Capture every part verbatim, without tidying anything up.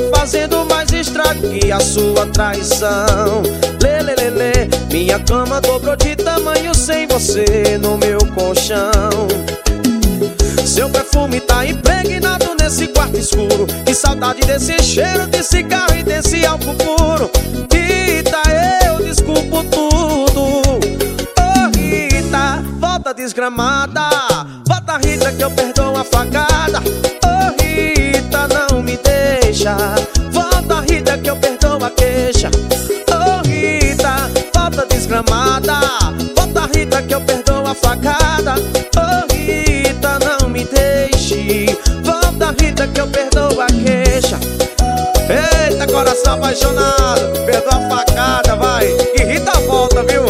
tá fazendo mais estrago que a sua traição. Lê, lê, lê, lê. Minha cama dobrou de tamanho sem você no meu colchão. Seu perfume tá impregnado nesse quarto escuro. Que saudade desse cheiro de cigarro e desse álcool puro. Rita, eu desculpo tudo. Oh Rita, volta desgramada. Volta Rita que eu perdoo a facada. Oh Rita, não me deixa. Volta Rita que eu perdoo a queixa. Oh Rita, volta desgramada. Volta Rita que eu perdoo a facada. Oh Rita, não me deixe. Volta Rita que eu perdoo a queixa. Eita, coração apaixonado, perdoa a facada, vai. E Rita volta, viu?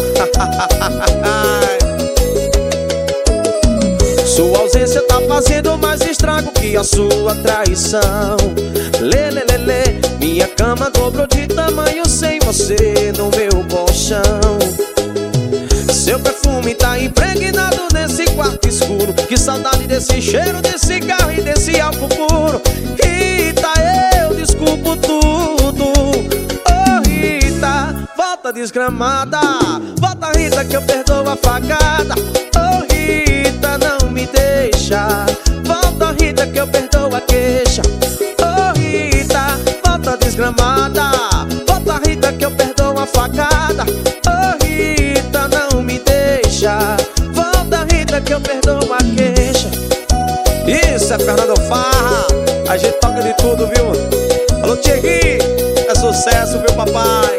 Sua ausência tá fazendo mais estrago que a sua traição. Lê, lê, lê, lê. Minha cama dobrou de tamanho sem você no meu colchão. Seu perfume tá impregnado nesse quarto escuro. Que saudade desse cheiro de cigarro e desse álcool puro. Rita, eu desculpo tudo. Oh Rita, volta desgramada. Volta Rita que eu perdoo a facada. Oh Rita, não me deixa. Volta Rita que eu perdoo a queixa. Oh Rita, volta desgramada. Volta Rita que eu perdoo a facada. Oh Rita, não me deixa. Volta Rita que eu perdoo a queixa. Isso é Fernando Farra. A gente toca de tudo, viu? Alô Thierry, é sucesso, viu papai?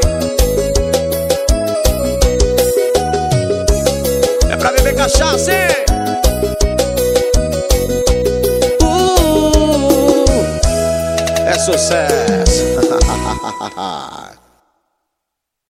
É pra beber cachaça, hein? Uh, é sucesso.